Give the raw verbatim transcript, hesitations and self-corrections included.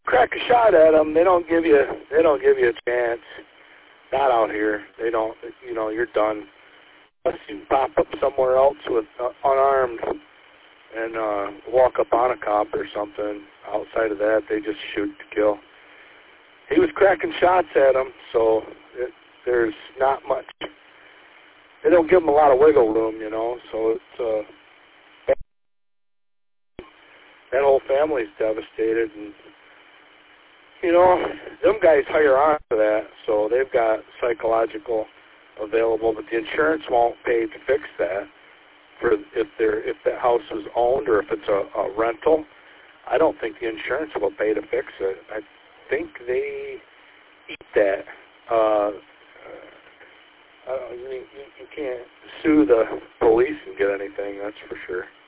crack a shot at them, they don't give you they don't give you a chance. Not out here. They don't. You know, you're done. Unless you pop up somewhere else with uh, unarmed and uh, walk up on a cop or something. Outside of that, they just shoot to kill. He was cracking shots at them, so it, there's not much. They don't give them a lot of wiggle room, you know. So it's uh, that whole family's devastated, and you know, them guys hire on for that, so they've got psychological available, but the insurance won't pay to fix that. For if they're if that house is owned or if it's a, a rental, I don't think the insurance will pay to fix it. I think they eat that. Uh, uh, you, you can't sue the police and get anything, that's for sure.